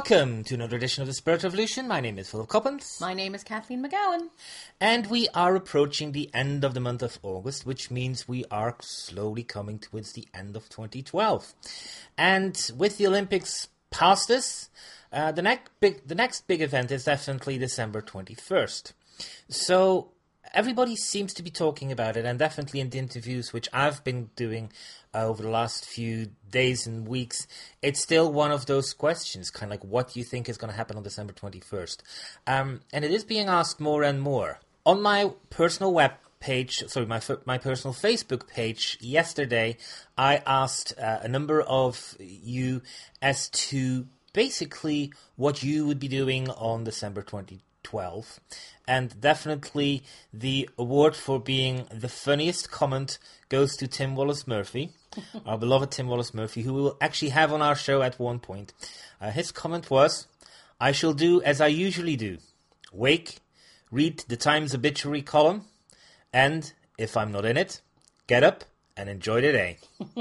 Welcome to another edition of the Spirit Revolution. My name is Philip Coppens. My name is Kathleen McGowan. And we are approaching the end of the month of August, which means we are slowly coming towards the end of 2012. And with the Olympics past us, the next big event is definitely December 21st. So everybody seems to be talking about it, and definitely in the interviews which I've been doing over the last few days and weeks, it's still one of those questions, kind of like what do you think is going to happen on December 21st? And it is being asked more and more. On my personal my personal Facebook page yesterday, I asked a number of you as to basically what you would be doing on December 2012. And definitely the award for being the funniest comment goes to Tim Wallace-Murphy, our beloved Tim Wallace-Murphy, who we will actually have on our show at one point. His comment was, "I shall do as I usually do. Wake, read the Times obituary column, and, if I'm not in it, get up and enjoy the day."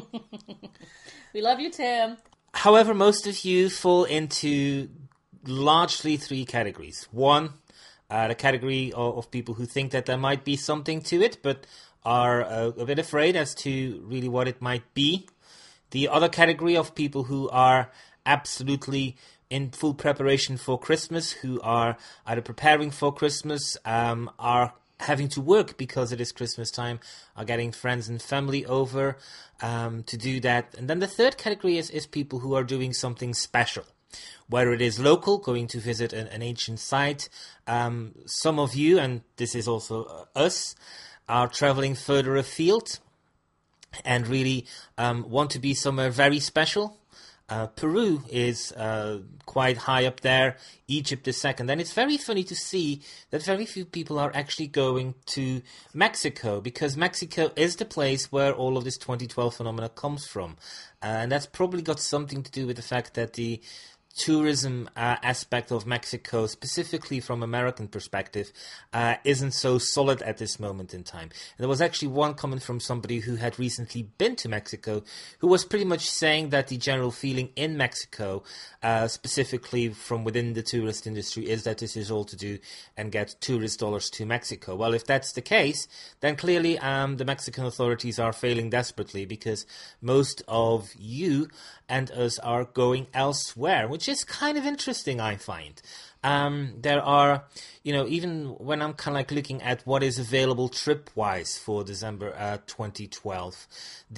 We love you, Tim. However, most of you fall into largely three categories. One, the category of people who think that there might be something to it, but are a bit afraid as to really what it might be. The other category of people who are absolutely in full preparation for Christmas, who are either preparing for Christmas, are having to work because it is Christmas time, are getting friends and family over to do that. And then the third category is people who are doing something special. Whether it is local, going to visit an ancient site. Some of you, and this is also us, are traveling further afield and really want to be somewhere very special. Peru is quite high up there. Egypt is second. And it's very funny to see that very few people are actually going to Mexico, because Mexico is the place where all of this 2012 phenomena comes from. And that's probably got something to do with the fact that the tourism aspect of Mexico, specifically from American perspective, isn't so solid at this moment in time. And there was actually one comment from somebody who had recently been to Mexico, who was pretty much saying that the general feeling in Mexico, specifically from within the tourist industry, is that this is all to do and get tourist dollars to Mexico. Well, if that's the case, then clearly the Mexican authorities are failing desperately, because most of you and us are going elsewhere, which is kind of interesting, I find. There are, even when I'm kind of like looking at what is available trip-wise for December 2012,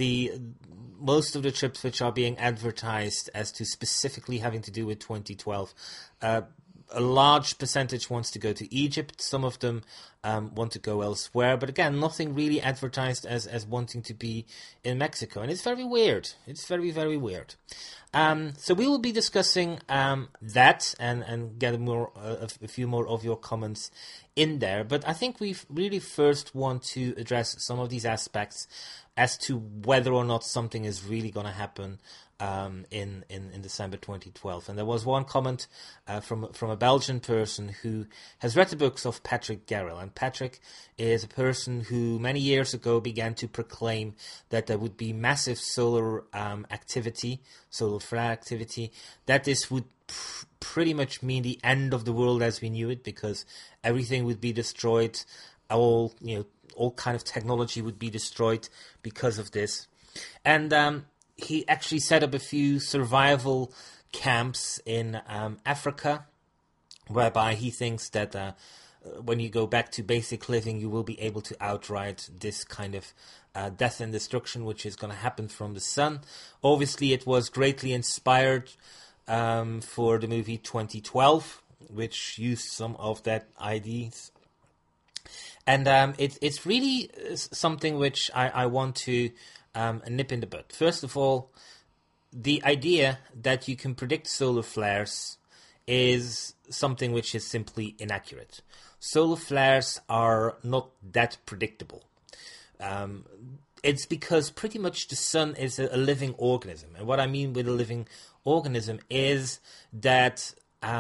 most of the trips which are being advertised as to specifically having to do with 2012, a large percentage wants to go to Egypt. Some of them want to go elsewhere. But again, nothing really advertised as wanting to be in Mexico. And it's very weird. It's very, very weird. So we will be discussing that and get a few more of your comments in there. But I think we really first want to address some of these aspects as to whether or not something is really going to happen in December 2012. And there was one comment from a Belgian person who has read the books of Patrick Garrel. And Patrick is a person who many years ago began to proclaim that there would be massive solar flare activity, that this would pretty much mean the end of the world as we knew it, because everything would be destroyed, all kind of technology would be destroyed because of this. And he actually set up a few survival camps in Africa, whereby he thinks that when you go back to basic living, you will be able to outride this kind of death and destruction, which is going to happen from the sun. Obviously, it was greatly inspired for the movie 2012, which used some of that ideas. And it's really something which I want to nip in the bud. First of all, the idea that you can predict solar flares is something which is simply inaccurate. Solar flares are not that predictable. It's because pretty much the sun is a living organism. And what I mean with a living organism is that,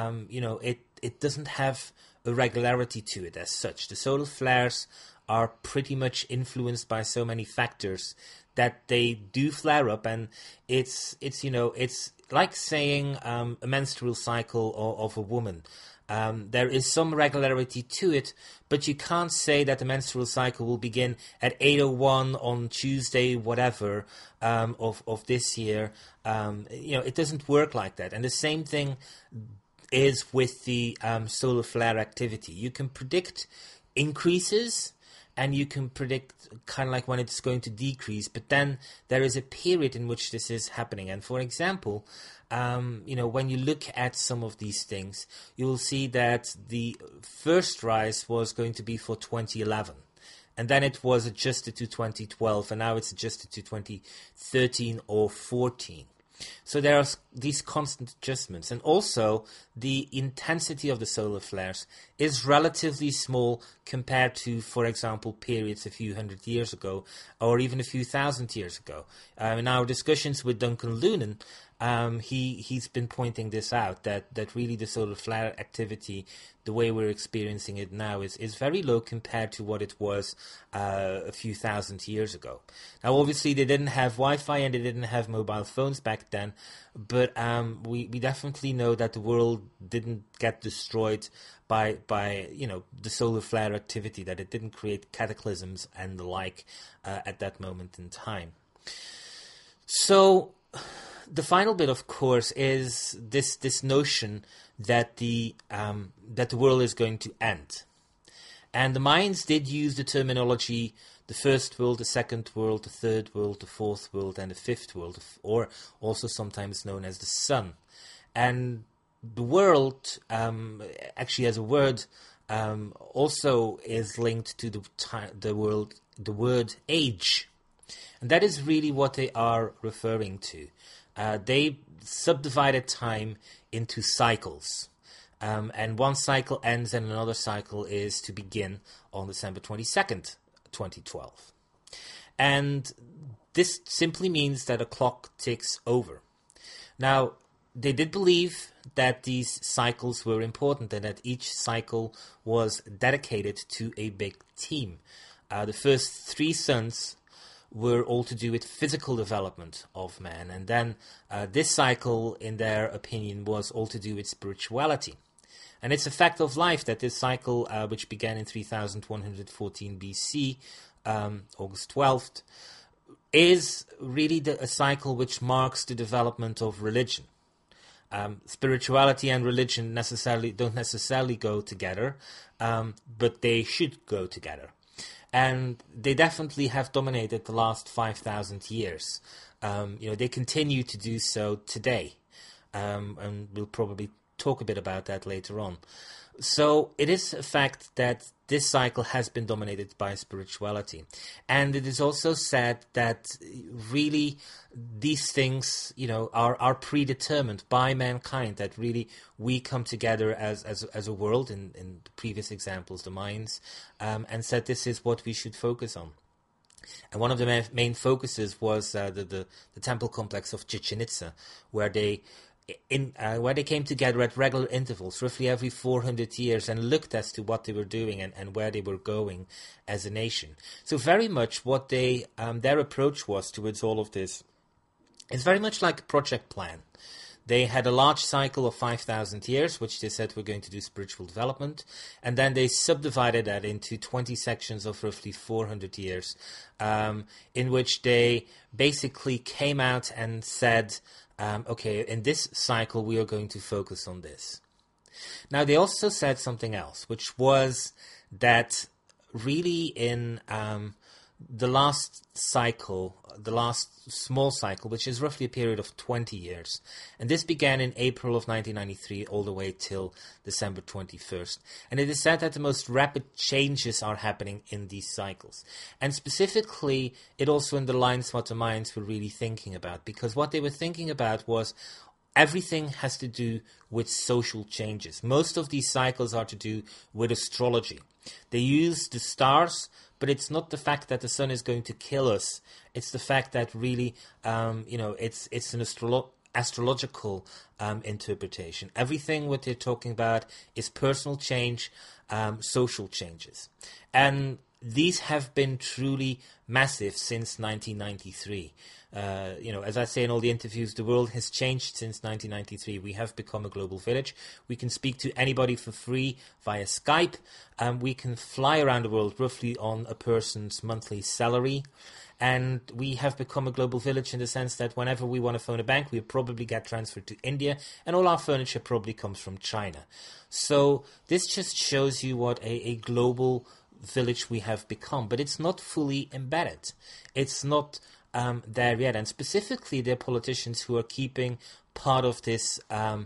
it doesn't have a regularity to it as such. The solar flares are pretty much influenced by so many factors that they do flare up, and it's like saying a menstrual cycle of a woman. There is some regularity to it, but you can't say that the menstrual cycle will begin at 8:01 on Tuesday, whatever, of this year. It doesn't work like that. And the same thing is with the solar flare activity. You can predict increases, and you can predict kind of like when it's going to decrease, but then there is a period in which this is happening. And for example, when you look at some of these things, you will see that the first rise was going to be for 2011. And then it was adjusted to 2012, and now it's adjusted to 2013 or 14. So there are these constant adjustments. And also, the intensity of the solar flares is relatively small compared to, for example, periods a few hundred years ago or even a few thousand years ago. In our discussions with Duncan Lunan, he's been pointing this out, that really the solar flare activity, the way we're experiencing it now, is very low compared to what it was a few thousand years ago. Now, obviously, they didn't have Wi-Fi and they didn't have mobile phones back then, but we definitely know that the world didn't get destroyed by the solar flare activity, that it didn't create cataclysms and the like at that moment in time. So the final bit, of course, is this notion that the world is going to end. And the Mayans did use the terminology the first world, the second world, the third world, the fourth world, and the fifth world, or also sometimes known as the sun. And the world, actually as a word, also is linked to the word age. And that is really what they are referring to. They subdivided time into cycles. And one cycle ends and another cycle is to begin on December 22nd, 2012. And this simply means that a clock ticks over. Now, they did believe that these cycles were important and that each cycle was dedicated to a big theme. The first three suns were all to do with physical development of man. And then this cycle, in their opinion, was all to do with spirituality. And it's a fact of life that this cycle, which began in 3114 BC, August 12th, is really a cycle which marks the development of religion. Spirituality and religion don't necessarily go together, but they should go together. And they definitely have dominated the last 5,000 years. They continue to do so today. And we'll probably talk a bit about that later on. So it is a fact that this cycle has been dominated by spirituality. And it is also said that really these things, are predetermined by mankind, that really we come together as a world, in the previous examples, the Mayans, and said this is what we should focus on. And one of the main focuses was the temple complex of Chichen Itza, where they came together at regular intervals, roughly every 400 years, and looked as to what they were doing and where they were going as a nation. So very much what their approach was towards all of this is very much like a project plan. They had a large cycle of 5,000 years, which they said were going to do spiritual development, and then they subdivided that into 20 sections of roughly 400 years, in which they basically came out and said, okay, in this cycle we are going to focus on this. Now, they also said something else, which was that really in the last cycle, the last small cycle, which is roughly a period of 20 years, and this began in April of 1993 all the way till December 21st. And it is said that the most rapid changes are happening in these cycles. And specifically, it also underlines what the Mayans were really thinking about, because what they were thinking about was everything has to do with social changes. Most of these cycles are to do with astrology. They use the stars, but it's not the fact that the sun is going to kill us. It's the fact that really, it's an astrological interpretation. Everything what they're talking about is personal change, social changes. And these have been truly massive since 1993. As I say in all the interviews, the world has changed since 1993. We have become a global village. We can speak to anybody for free via Skype. We can fly around the world roughly on a person's monthly salary. And we have become a global village in the sense that whenever we want to phone a bank, we probably get transferred to India, and all our furniture probably comes from China. So this just shows you what a global village we have become, but it's not fully embedded. It's not there yet, and specifically there are politicians who are keeping part of this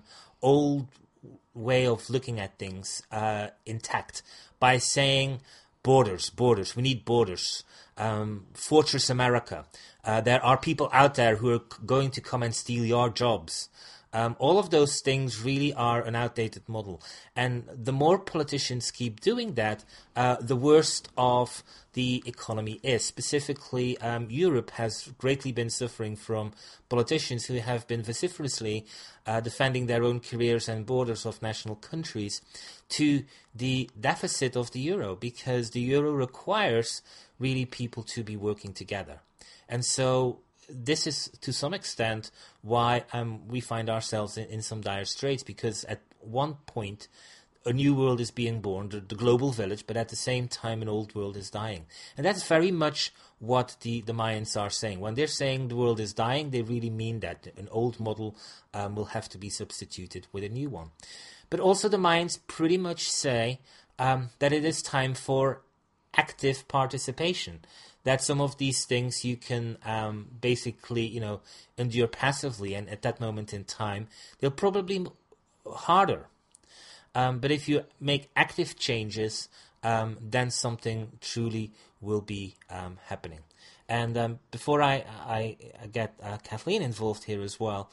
old way of looking at things intact by saying borders, we need borders. Fortress America. There are people out there who are going to come and steal your jobs. All of those things really are an outdated model. And the more politicians keep doing that, the worse off the economy is. Specifically, Europe has greatly been suffering from politicians who have been vociferously defending their own careers and borders of national countries to the deficit of the euro, because the euro requires really people to be working together. And so this is to some extent why we find ourselves in some dire straits, because at one point a new world is being born, the global village, but at the same time an old world is dying. And that's very much what the Mayans are saying. When they're saying the world is dying, they really mean that an old model will have to be substituted with a new one. But also the Mayans pretty much say that it is time for active participation, that some of these things you can basically, endure passively, and at that moment in time, they'll probably be harder. But if you make active changes, then something truly will be happening. And before I get Kathleen involved here as well,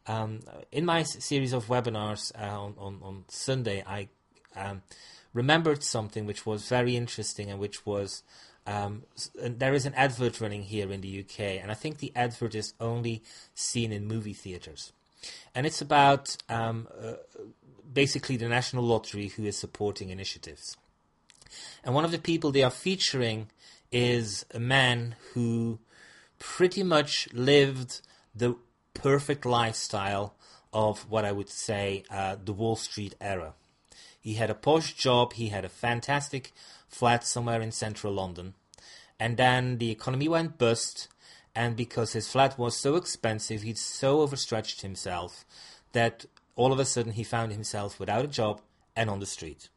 in my series of webinars on Sunday, I remembered something which was very interesting, and which was there is an advert running here in the UK, and I think the advert is only seen in movie theatres. And it's about basically the National Lottery, who is supporting initiatives. And one of the people they are featuring is a man who pretty much lived the perfect lifestyle of what I would say the Wall Street era. He had a posh job, he had a fantastic flat somewhere in central London, and then the economy went bust, and because his flat was so expensive, he'd so overstretched himself that all of a sudden he found himself without a job and on the street.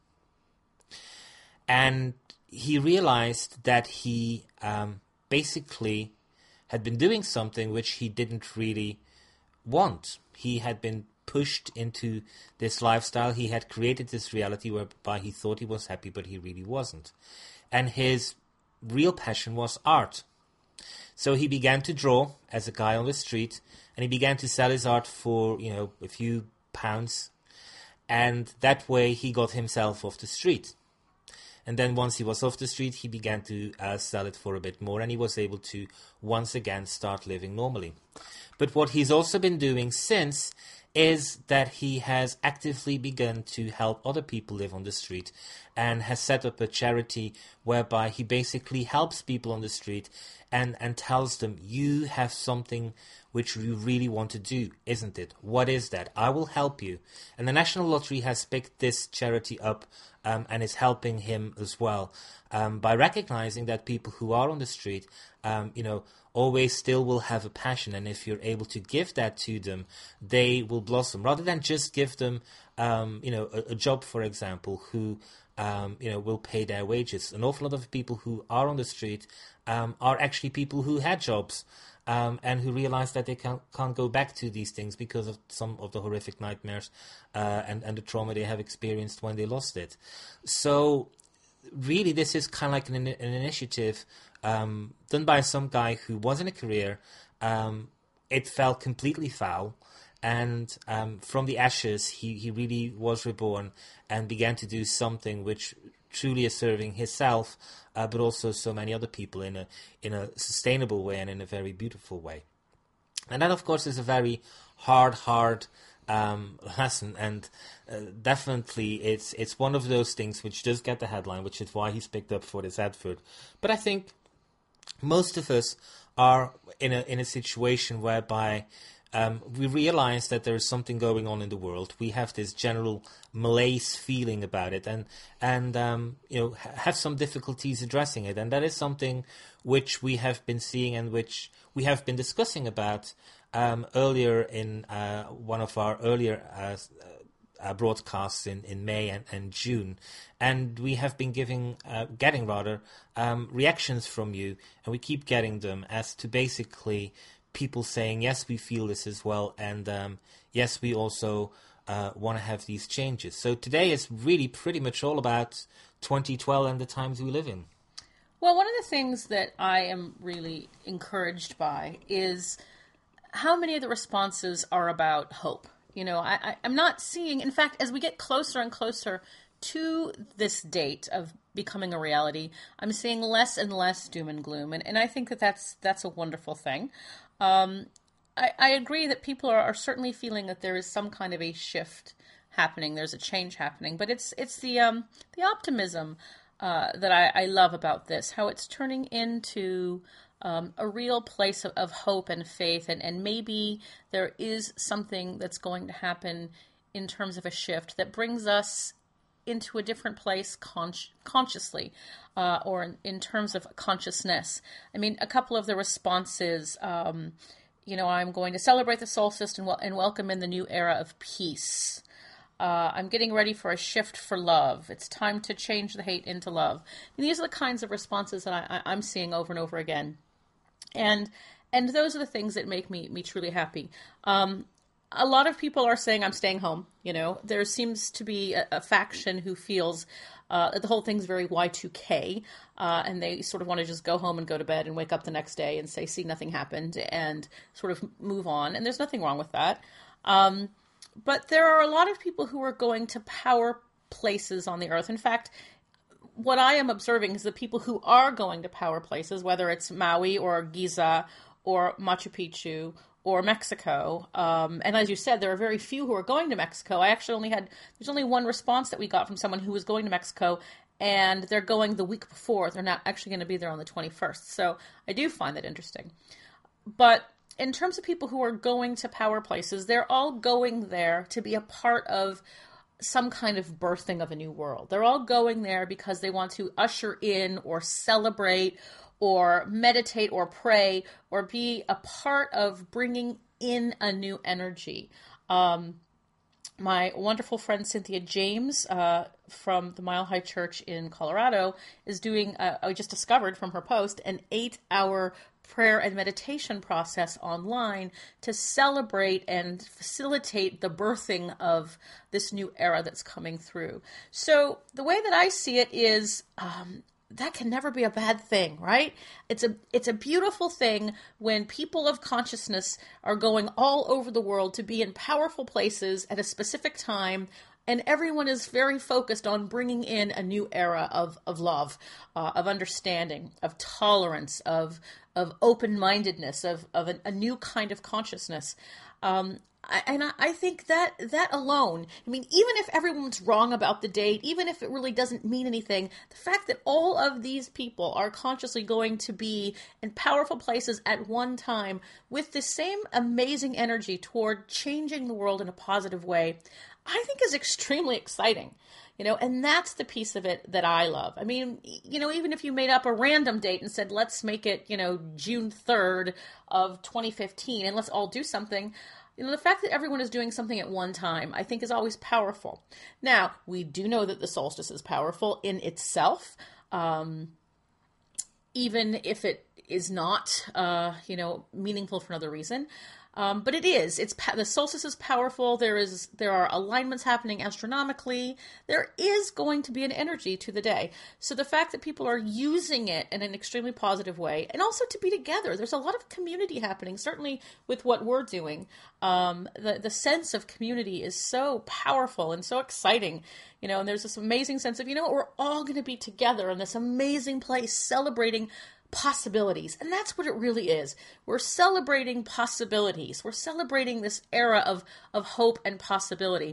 And he realized that he basically had been doing something which he didn't really want. He had been pushed into this lifestyle. He had created this reality whereby he thought he was happy, but he really wasn't. And his real passion was art. So he began to draw as a guy on the street, and he began to sell his art for, a few pounds. And that way he got himself off the street. And then once he was off the street, he began to sell it for a bit more, and he was able to once again start living normally. But what he's also been doing since is that he has actively begun to help other people live on the street, and has set up a charity whereby he basically helps people on the street and tells them, you have something which you really want to do, isn't it? What is that? I will help you. And the National Lottery has picked this charity up and is helping him as well by recognizing that people who are on the street, always still will have a passion, and if you're able to give that to them, they will blossom. Rather than just give them, a job, for example, who will pay their wages. An awful lot of people who are on the street are actually people who had jobs and who realize that they can't go back to these things because of some of the horrific nightmares and the trauma they have experienced when they lost it. So really, this is kind of like an initiative done by some guy who was in a career. It fell completely foul, and from the ashes, he really was reborn and began to do something which truly is serving himself, but also so many other people in a sustainable way and in a very beautiful way. And that, of course, is a very hard lesson, and definitely it's one of those things which does get the headline, which is why he's picked up for this advert. But I think most of us are in a situation whereby we realize that there is something going on in the world. We have this general malaise feeling about it, and have some difficulties addressing it. And that is something which we have been seeing and which we have been discussing about earlier in one of our earlier broadcasts in May and June, and we have been getting reactions from you, and we keep getting them as to basically people saying, yes, we feel this as well, and yes, we also want to have these changes. So today is really pretty much all about 2012 and the times we live in. Well, one of the things that I am really encouraged by is how many of the responses are about hope. I'm not seeing, in fact, as we get closer and closer to this date of becoming a reality, I'm seeing less and less doom and gloom. And I think that's a wonderful thing. I agree that people are certainly feeling that there is some kind of a shift happening. There's a change happening, but it's the optimism that I love about this, how it's turning into a real place of hope and faith, and maybe there is something that's going to happen in terms of a shift that brings us into a different place consciously, or in terms of consciousness. I mean, a couple of the responses, I'm going to celebrate the solstice and welcome in the new era of peace. I'm getting ready for a shift for love. It's time to change the hate into love. And these are the kinds of responses that I'm seeing over and over again. And those are the things that make me truly happy. A lot of people are saying I'm staying home. There seems to be a faction who feels that the whole thing's very Y2K, and they sort of want to just go home and go to bed and wake up the next day and say, see, nothing happened, and sort of move on. And there's nothing wrong with that. But there are a lot of people who are going to power places on the earth. In fact, what I am observing is the people who are going to power places, whether it's Maui or Giza or Machu Picchu or Mexico. And as you said, there are very few who are going to Mexico. There's only one response that we got from someone who was going to Mexico, and they're going the week before. They're not actually going to be there on the 21st. So I do find that interesting. But in terms of people who are going to power places, they're all going there to be a part of some kind of birthing of a new world. They're all going there because they want to usher in or celebrate or meditate or pray or be a part of bringing in a new energy. My wonderful friend Cynthia James from the Mile High Church in Colorado is doing, I just discovered from her post, an 8-hour prayer and meditation process online to celebrate and facilitate the birthing of this new era that's coming through. So the way that I see it is that can never be a bad thing, right? It's a beautiful thing when people of consciousness are going all over the world to be in powerful places at a specific time, and everyone is very focused on bringing in a new era of love, of understanding, of tolerance, of open-mindedness, of a new kind of consciousness. I think that alone, I mean, even if everyone's wrong about the date, even if it really doesn't mean anything, the fact that all of these people are consciously going to be in powerful places at one time with the same amazing energy toward changing the world in a positive way, I think is extremely exciting. And that's the piece of it that I love. I mean, even if you made up a random date and said, let's make it, June 3rd of 2015 and let's all do something, the fact that everyone is doing something at one time, I think is always powerful. Now, we do know that the solstice is powerful in itself, even if it is not, meaningful for another reason. But it is. The solstice is powerful. There are alignments happening astronomically. There is going to be an energy to the day. So the fact that people are using it in an extremely positive way, and also to be together, there's a lot of community happening. Certainly with what we're doing, the sense of community is so powerful and so exciting. And there's this amazing sense of, we're all going to be together in this amazing place celebrating possibilities. And that's what it really is. We're celebrating possibilities. We're celebrating this era of hope and possibility.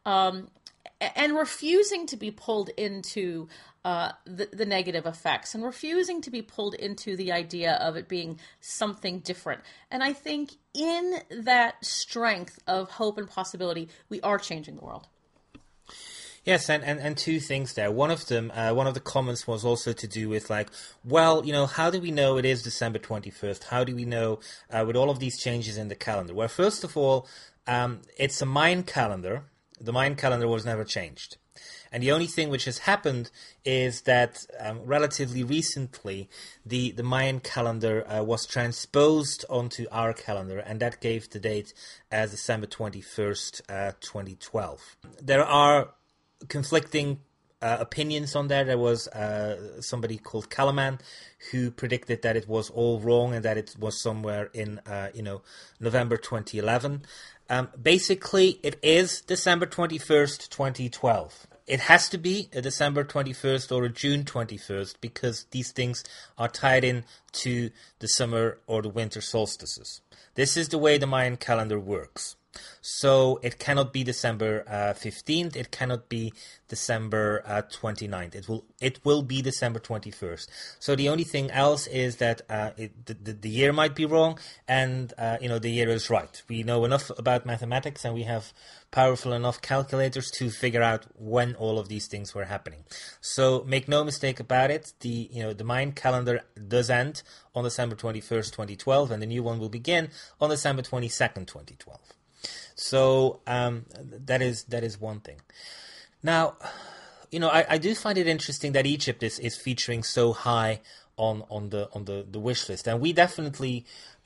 And refusing to be pulled into the negative effects, and refusing to be pulled into the idea of it being something different. And I think in that strength of hope and possibility, we are changing the world. Yes, and two things there. One of them, one of the comments was also to do with like, well, how do we know it is December 21st? How do we know with all of these changes in the calendar? Well, first of all, it's a Mayan calendar. The Mayan calendar was never changed. And the only thing which has happened is that relatively recently, the Mayan calendar was transposed onto our calendar, and that gave the date as December 21st, 2012. There are conflicting opinions on that. There was somebody called Kalaman who predicted that it was all wrong and that it was somewhere in November 2011. Basically, it is December 21st, 2012. It has to be a December 21st or a June 21st because these things are tied in to the summer or the winter solstices. This is the way the Mayan calendar works. So it cannot be December 15th. It cannot be December 29th. It will be December 21st. So the only thing else is that the year might be wrong, and the year is right. We know enough about mathematics, and we have powerful enough calculators to figure out when all of these things were happening. So make no mistake about it. The Mayan calendar does end on December 21st, 2012, and the new one will begin on December 22nd, 2012. So that is one thing. Now, I do find it interesting that Egypt is featuring so high on the wish list, and we definitely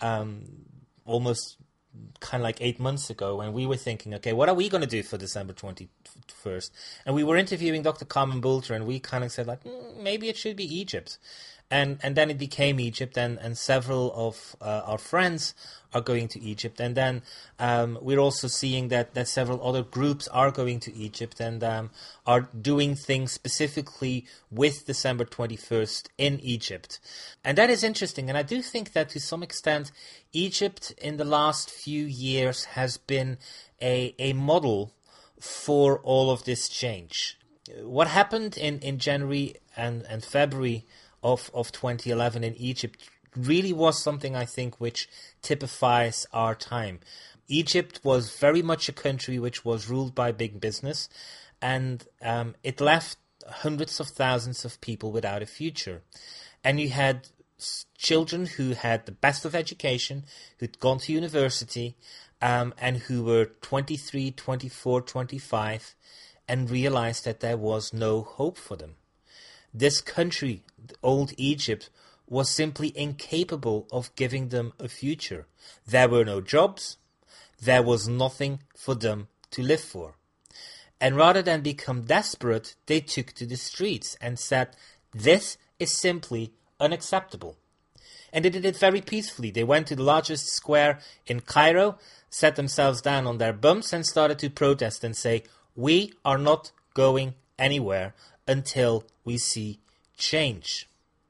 almost kind of like 8 months ago when we were thinking, okay, what are we going to do for December 21st? And we were interviewing Dr. Carmen Bulter, and we kind of said like, maybe it should be Egypt. And then it became Egypt, and several of our friends are going to Egypt. And then we're also seeing that several other groups are going to Egypt and are doing things specifically with December 21st in Egypt. And that is interesting. And I do think that to some extent, Egypt in the last few years has been a model for all of this change. What happened in January and February of 2011 in Egypt really was something, I think, which typifies our time. Egypt was very much a country which was ruled by big business, and it left hundreds of thousands of people without a future. And you had children who had the best of education, who'd gone to university, and who were 23, 24, 25, and realized that there was no hope for them. This country, old Egypt, was simply incapable of giving them a future. There were no jobs. There was nothing for them to live for. And rather than become desperate, they took to the streets and said, this is simply unacceptable. And they did it very peacefully. They went to the largest square in Cairo, sat themselves down on their bums and started to protest and say, we are not going anywhere until we see change.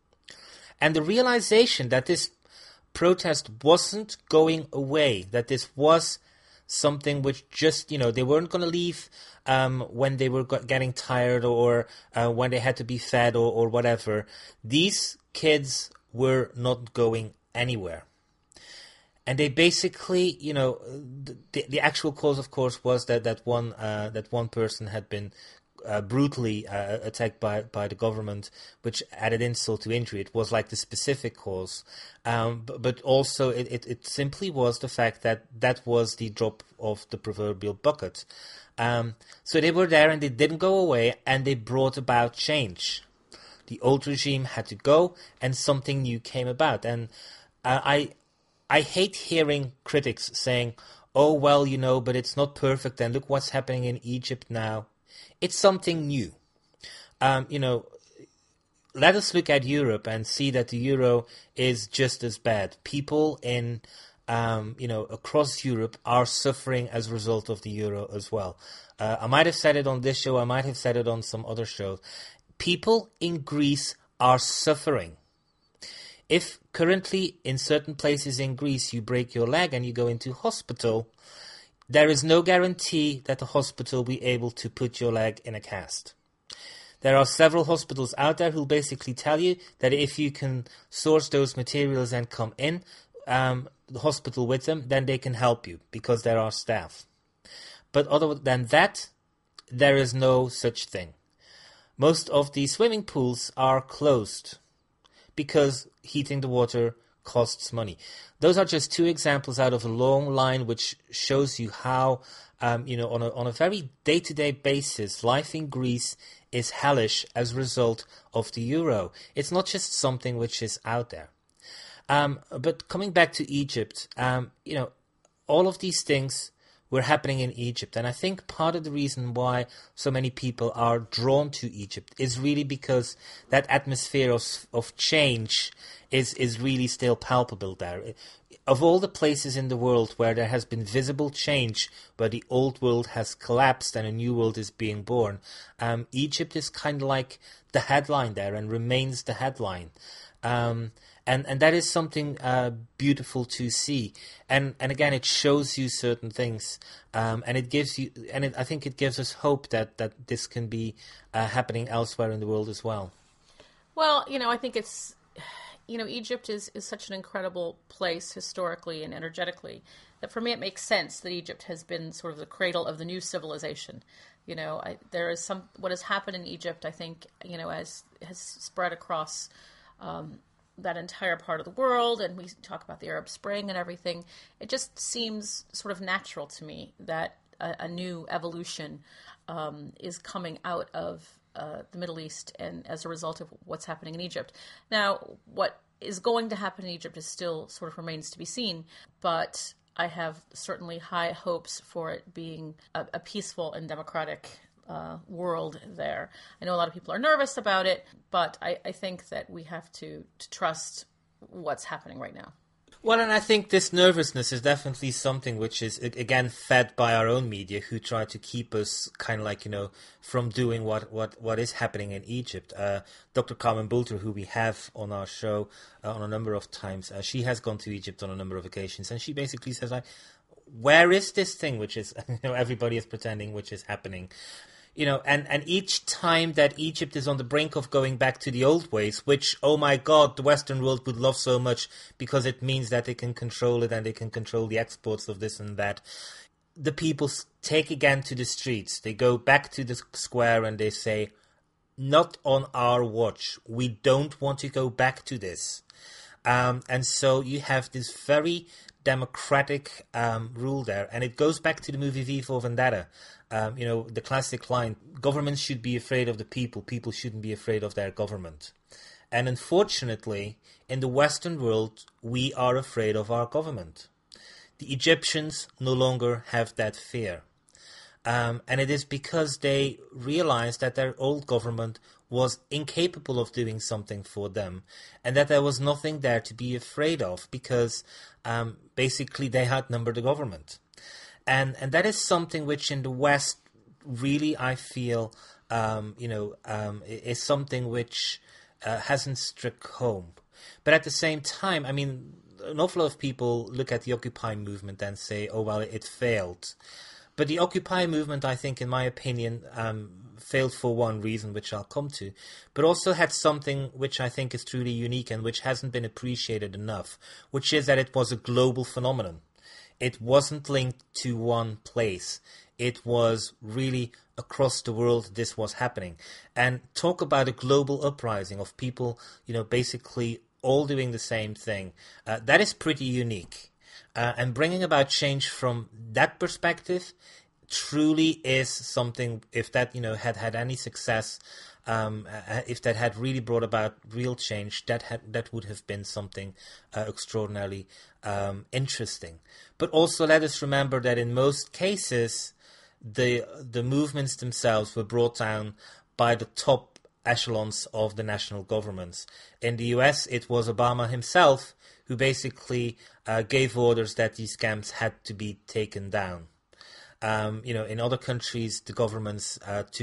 And the realization that this protest wasn't going away, that this was something which just, they weren't going to leave when they were getting tired or when they had to be fed or whatever. These kids were not going anywhere. And they basically, the actual cause, of course, was that one person had been brutally attacked by the government, which added insult to injury. It was like the specific cause, but also it simply was the fact that was the drop of the proverbial bucket. So they were there and they didn't go away, and they brought about change. The old regime had to go, and something new came about. And I hate hearing critics saying, "Oh well, but it's not perfect, and look what's happening in Egypt now." It's something new. Let us look at Europe and see that the euro is just as bad. People in, across Europe are suffering as a result of the euro as well. I might have said it on this show. I might have said it on some other shows. People in Greece are suffering. if currently in certain places in Greece you break your leg and you go into hospital, there is no guarantee that the hospital will be able to put your leg in a cast. There are several hospitals out there who basically tell you that if you can source those materials and come in the hospital with them, then they can help you because there are staff. But other than that, there is no such thing. Most of the swimming pools are closed because heating the water costs money. Those are just two examples out of a long line which shows you how, on a very day-to-day basis, life in Greece is hellish as a result of the euro. It's not just something which is out there. But coming back to Egypt, all of these things were happening in Egypt. And I think part of the reason why so many people are drawn to Egypt is really because that atmosphere of change is really still palpable there. Of all the places in the world where there has been visible change, where the old world has collapsed and a new world is being born, Egypt is kind of like the headline there and remains the headline. And that is something beautiful to see, and again, it shows you certain things, and it gives you, I think it gives us hope that this can be happening elsewhere in the world as well. Well, I think it's, Egypt is such an incredible place historically and energetically that for me it makes sense that Egypt has been sort of the cradle of the new civilization. There is what has happened in Egypt, I think, has spread across that entire part of the world, and we talk about the Arab Spring and everything. It just seems sort of natural to me that a new evolution is coming out of the Middle East, and as a result of what's happening in Egypt. Now, what is going to happen in Egypt is still sort of remains to be seen, but I have certainly high hopes for it being a peaceful and democratic world there. I know a lot of people are nervous about it, but I think that we have to trust what's happening right now. Well, and I think this nervousness is definitely something which is, again, fed by our own media, who try to keep us kind of like, from doing what is happening in Egypt. Dr. Carmen Bulter, who we have on our show on a number of times, she has gone to Egypt on a number of occasions, and she basically says, where is this thing which is, everybody is pretending which is happening? And each time that Egypt is on the brink of going back to the old ways, which, oh my God, the Western world would love so much because it means that they can control it and they can control the exports of this and that, the people take again to the streets. They go back to the square and they say, not on our watch. We don't want to go back to this. And so you have this very democratic rule there. And it goes back to the movie V for Vendetta. The classic line, governments should be afraid of the people shouldn't be afraid of their government. And unfortunately, in the Western world, we are afraid of our government. The Egyptians no longer have that fear. And it is because they realized that their old government was incapable of doing something for them, and that there was nothing there to be afraid of because basically they outnumbered the government. And that is something which in the West really I feel is something which hasn't struck home. But at the same time, an awful lot of people look at the Occupy movement and say, oh, well, it failed. But the Occupy movement, I think, in my opinion, failed for one reason, which I'll come to, but also had something which I think is truly unique and which hasn't been appreciated enough, which is that it was a global phenomenon. It wasn't linked to one place. It was really across the world this was happening. And talk about a global uprising of people, basically all doing the same thing. That is pretty unique. And bringing about change from that perspective truly is something, if that, had any success, if that had really brought about real change, that would have been something extraordinarily interesting. But also let us remember that in most cases, the movements themselves were brought down by the top echelons of the national governments. In the US, it was Obama himself who basically gave orders that these camps had to be taken down. In other countries, the governments took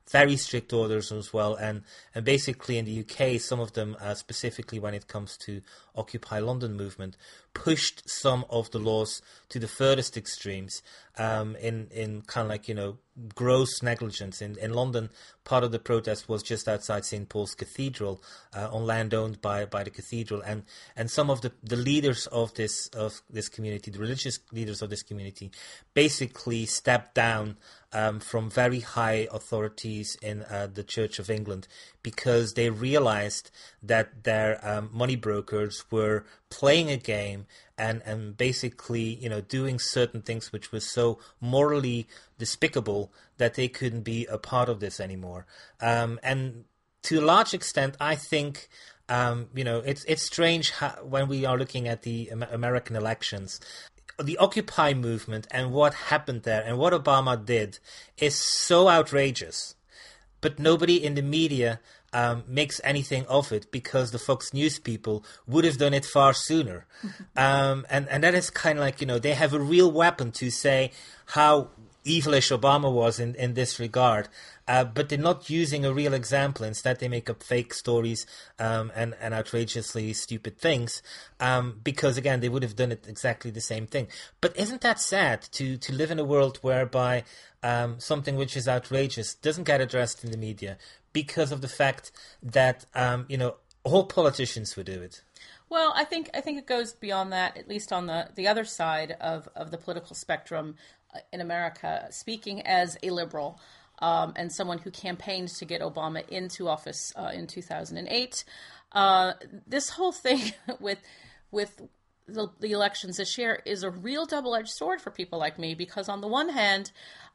very strict orders as well, and basically in the UK, some of them, specifically when it comes to Occupy London movement, pushed some of the laws to the furthest extremes, in kind of like, gross negligence. In London, part of the protest was just outside St. Paul's Cathedral, on land owned by the cathedral, and some of the leaders of this community, the religious leaders of this community, basically stepped down from very high authorities in the Church of England, because they realized that their money brokers were playing a game and basically, doing certain things which was so morally despicable that they couldn't be a part of this anymore. And to a large extent, I think, it's strange when we are looking at the American elections, the Occupy movement and what happened there and what Obama did is so outrageous, but nobody in the media makes anything of it, because the Fox News people would have done it far sooner. And that is kind of like, they have a real weapon to say how evilish Obama was in this regard, but they're not using a real example. Instead, they make up fake stories and outrageously stupid things, because, again, they would have done it exactly the same thing. But isn't that sad to live in a world whereby something which is outrageous doesn't get addressed in the media because of the fact that, all politicians would do it? Well, I think it goes beyond that, at least on the other side of the political spectrum in America. Speaking as a liberal and someone who campaigned to get Obama into office in 2008, this whole thing with the elections this year is a real double-edged sword for people like me, because on the one hand,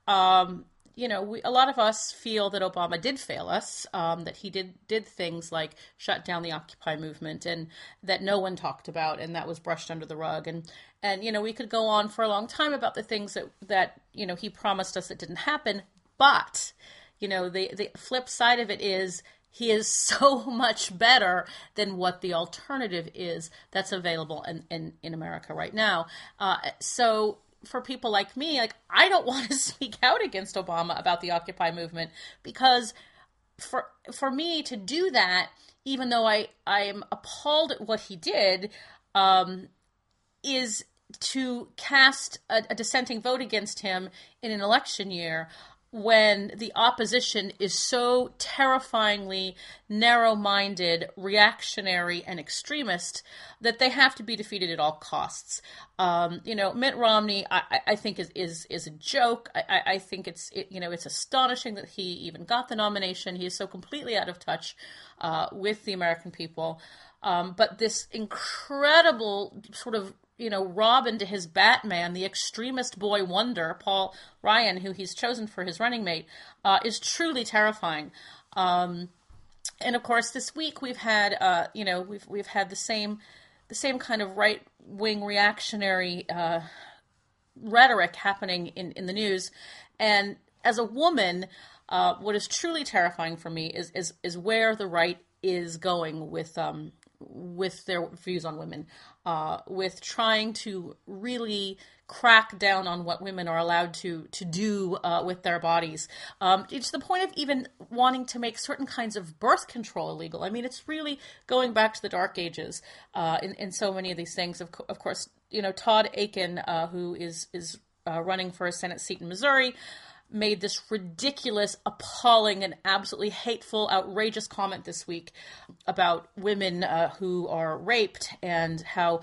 a lot of us feel that Obama did fail us, that he did things like shut down the Occupy movement, and that no one talked about, and that was brushed under the rug. And we could go on for a long time about the things that he promised us that didn't happen. But, the flip side of it is he is so much better than what the alternative is that's available in America right now. So for people like me, I don't want to speak out against Obama about the Occupy movement, because for me to do that, even though I am appalled at what he did, is to cast a dissenting vote against him in an election year when the opposition is so terrifyingly narrow-minded, reactionary, and extremist that they have to be defeated at all costs. Mitt Romney, I think is a joke. I think it's astonishing that he even got the nomination. He is so completely out of touch with the American people. But this incredible sort of Robin to his Batman, the extremist boy wonder, Paul Ryan, who he's chosen for his running mate, is truly terrifying. And of course, this week we've had, we've had the same kind of right wing reactionary rhetoric happening in the news. And as a woman, what is truly terrifying for me is where the right is going with their views on women, with trying to really crack down on what women are allowed to do with their bodies. It's the point of even wanting to make certain kinds of birth control illegal. I mean, it's really going back to the Dark Ages in so many of these things. Of course, Todd Akin, who is running for a Senate seat in Missouri, made this ridiculous, appalling, and absolutely hateful, outrageous comment this week about women who are raped, and how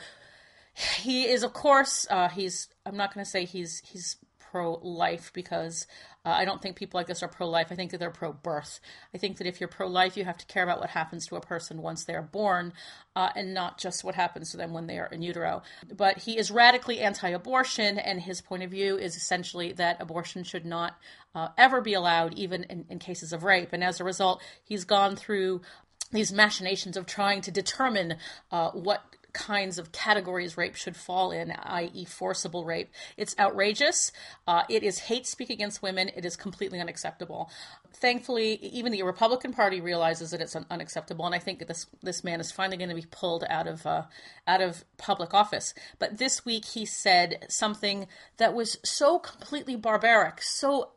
he is, of course, I'm not going to say he's pro-life, because I don't think people like this are pro-life. I think that they're pro-birth. I think that if you're pro-life, you have to care about what happens to a person once they're born, and not just what happens to them when they are in utero. But he is radically anti-abortion, and his point of view is essentially that abortion should not ever be allowed, even in cases of rape. And as a result, he's gone through these machinations of trying to determine what kinds of categories rape should fall in, i.e. forcible rape. It's outrageous. It is hate speak against women. It is completely unacceptable. Thankfully, even the Republican Party realizes that it's unacceptable, and I think that this man is finally going to be pulled out of public office. But this week he said something that was so completely barbaric, so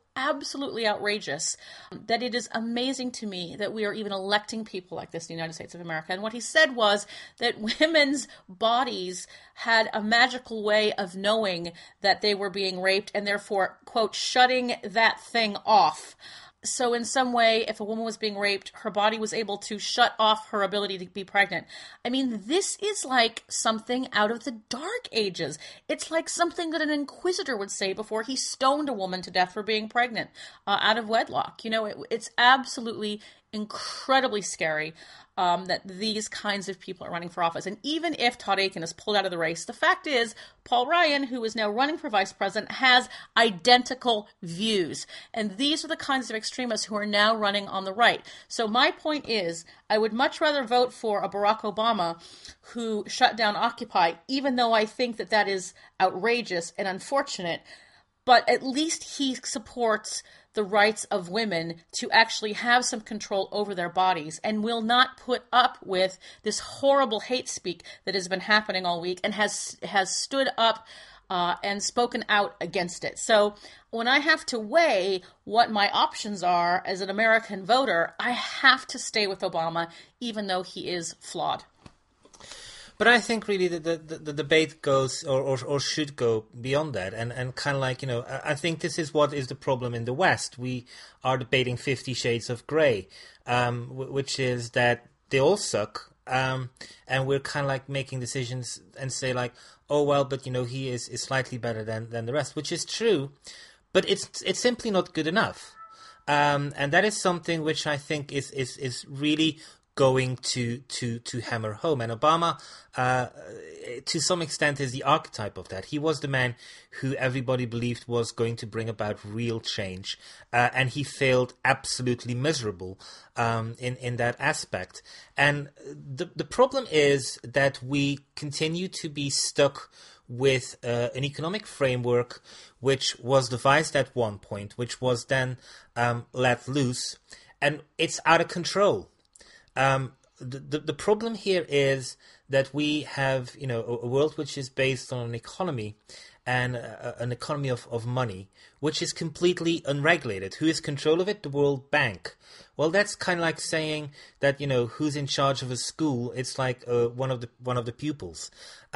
absolutely outrageous that it is amazing to me that we are even electing people like this in the United States of America. And what he said was that women's bodies had a magical way of knowing that they were being raped and therefore, quote, shutting that thing off. So in some way, if a woman was being raped, her body was able to shut off her ability to be pregnant. I mean, this is like something out of the Dark Ages. It's like something that an inquisitor would say before he stoned a woman to death for being pregnant out of wedlock. You know, it's absolutely incredibly scary that these kinds of people are running for office. And even if Todd Akin is pulled out of the race, the fact is Paul Ryan, who is now running for vice president, has identical views. And these are the kinds of extremists who are now running on the right. So my point is, I would much rather vote for a Barack Obama who shut down Occupy, even though I think that that is outrageous and unfortunate. But at least he supports the rights of women to actually have some control over their bodies and will not put up with this horrible hate speak that has been happening all week and has stood up and spoken out against it. So when I have to weigh what my options are as an American voter, I have to stay with Obama, even though he is flawed. But I think really the debate goes or should go beyond that and kind of like, you know, I think this is what is the problem in the West. We are debating 50 Shades of Grey, which is that they all suck, and we're kind of like making decisions and say like, oh, well, but, you know, he is slightly better than the rest, which is true, but it's simply not good enough. And that is something which I think is really going to hammer home. And Obama, to some extent, is the archetype of that. He was the man who everybody believed was going to bring about real change, and he failed absolutely miserable in that aspect. And the problem is that we continue to be stuck with an economic framework which was devised at one point, which was then let loose, and it's out of control. The problem here is that we have, you know, a world which is based on an economy and an economy of money, which is completely unregulated. Who is control of it? The World Bank. Well, that's kind of like saying that, you know, who's in charge of a school? It's like one of the pupils.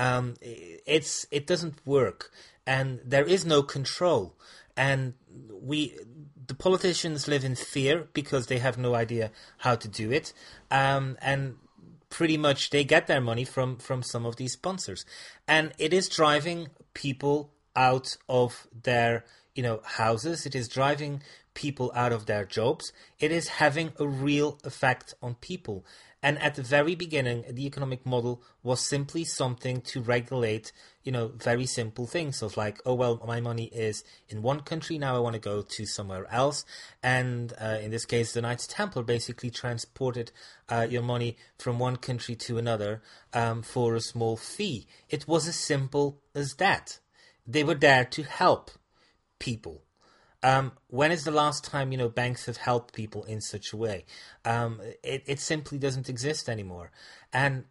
It doesn't work, and there is no control, and the politicians live in fear because they have no idea how to do it, and pretty much they get their money from some of these sponsors, and it is driving people out of their, you know, houses. It is driving people out of their jobs. It is having a real effect on people. And at the very beginning, the economic model was simply something to regulate, you know, very simple things of like, oh, well, my money is in one country, now I want to go to somewhere else. And in this case, the Knights Templar basically transported your money from one country to another for a small fee. It was as simple as that. They were there to help people. When is the last time, you know, banks have helped people in such a way? It simply doesn't exist anymore. And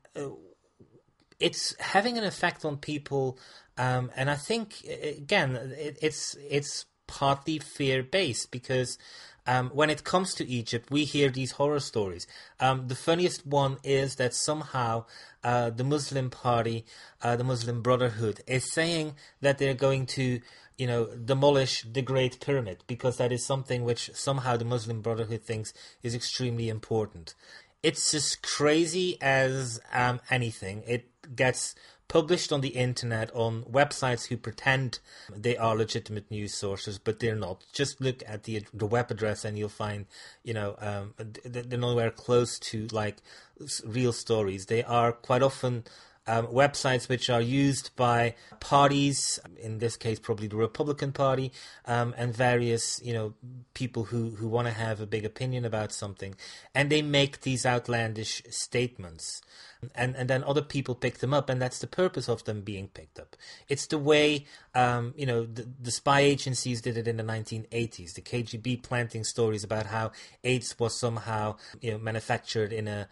it's having an effect on people. And I think, again, it's partly fear-based because when it comes to Egypt, we hear these horror stories. The funniest one is that somehow the Muslim party, the Muslim Brotherhood, is saying that they're going to, you know, demolish the Great Pyramid because that is something which somehow the Muslim Brotherhood thinks is extremely important. It's as crazy as anything. It gets published on the internet on websites who pretend they are legitimate news sources, but they're not. Just look at the web address and you'll find, you know, they're nowhere close to like real stories. They are quite often websites which are used by parties, in this case probably the Republican Party, and various, you know, people who want to have a big opinion about something, and they make these outlandish statements. And then other people pick them up, and that's the purpose of them being picked up. It's the way, you know, the spy agencies did it in the 1980s. The KGB planting stories about how AIDS was somehow, you know, manufactured in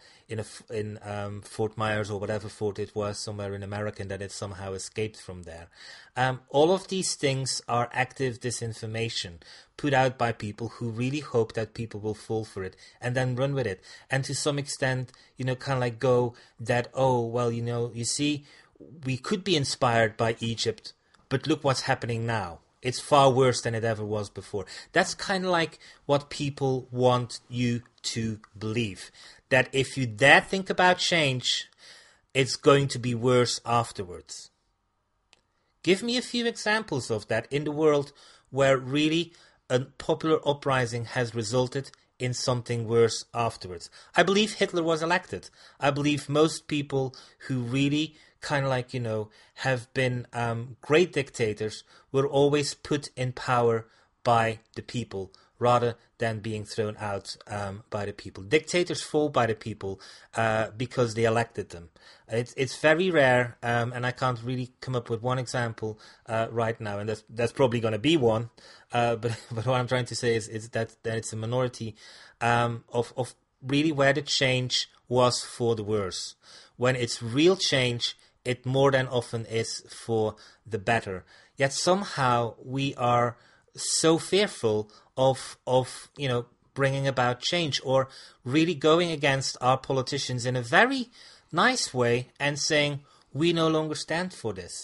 Fort Myers or whatever fort it was somewhere in America, and that it somehow escaped from there. All of these things are active disinformation put out by people who really hope that people will fall for it and then run with it. And to some extent, kind of like go that, oh, well, you see, we could be inspired by Egypt, but look what's happening now. It's far worse than it ever was before. That's kind of like what people want you to believe. That if you dare think about change, it's going to be worse afterwards. Give me a few examples of that in the world where really a popular uprising has resulted in something worse afterwards. I believe Hitler was elected. I believe most people who really kind of like, have been great dictators were always put in power by the people rather than being thrown out by the people. Dictators fall by the people because they elected them. It's very rare, and I can't really come up with one example right now, and that's probably going to be one. But what I'm trying to say is that it's a minority of really where the change was for the worse. When it's real change, it more than often is for the better. Yet somehow we are so fearful of bringing about change or really going against our politicians in a very nice way and saying we no longer stand for this.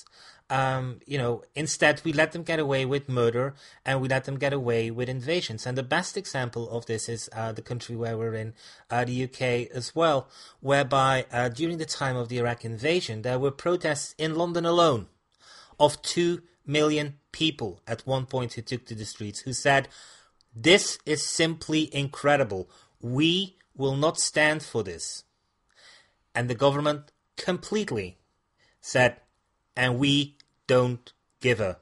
Instead we let them get away with murder and we let them get away with invasions. And the best example of this is the country where we're in, the UK as well, whereby during the time of the Iraq invasion, there were protests in London alone of 2 million people at one point who took to the streets who said, this is simply incredible. We will not stand for this. And the government completely said, and we don't give a.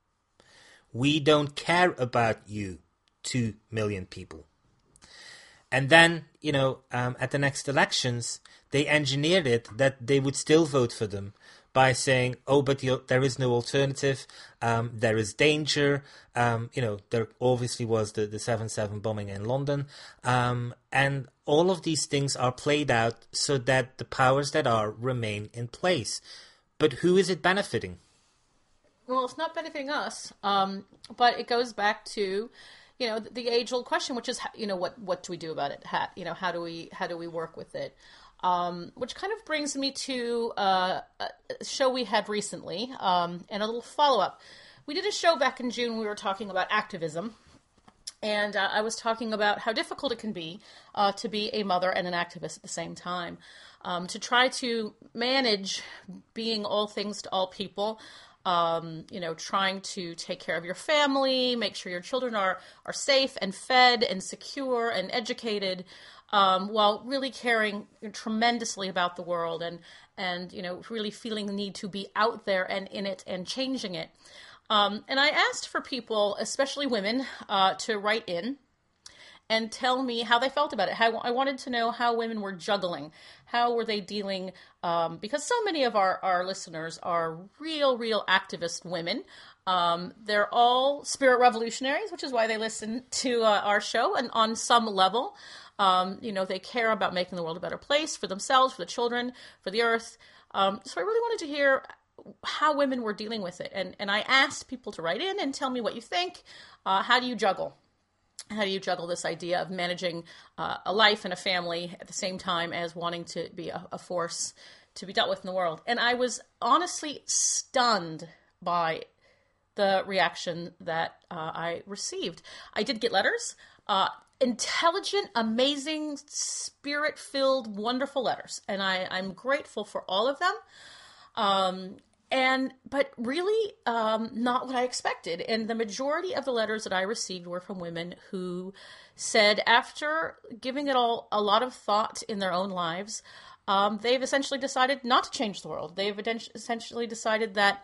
We don't care about you, 2 million people. And then, at the next elections, they engineered it that they would still vote for them by saying, oh, but there is no alternative, there is danger, there obviously was the 7/7 bombing in London, and all of these things are played out so that the powers that are remain in place. But who is it benefiting? Well, it's not benefiting us, but it goes back to, the age-old question, which is, what do we do about it? How do we work with it? Which kind of brings me to a show we had recently, and a little follow-up. We did a show back in June. We were talking about activism, and I was talking about how difficult it can be to be a mother and an activist at the same time, to try to manage being all things to all people, trying to take care of your family, make sure your children are safe and fed and secure and educated, while really caring tremendously about the world and really feeling the need to be out there and in it and changing it. And I asked for people, especially women, to write in and tell me how they felt about it. I wanted to know how women were juggling. How were they dealing? Because so many of our listeners are real activist women. They're all spirit revolutionaries, which is why they listen to our show. And on some level, they care about making the world a better place for themselves, for the children, for the earth. So I really wanted to hear how women were dealing with it. And I asked people to write in and tell me what you think. How do you juggle? How do you juggle this idea of managing a life and a family at the same time as wanting to be a force to be dealt with in the world? And I was honestly stunned by the reaction that I received. I did get letters, intelligent, amazing, spirit-filled, wonderful letters. And I'm grateful for all of them. But really, not what I expected. And the majority of the letters that I received were from women who said after giving it all a lot of thought in their own lives, they've essentially decided not to change the world. They've essentially decided that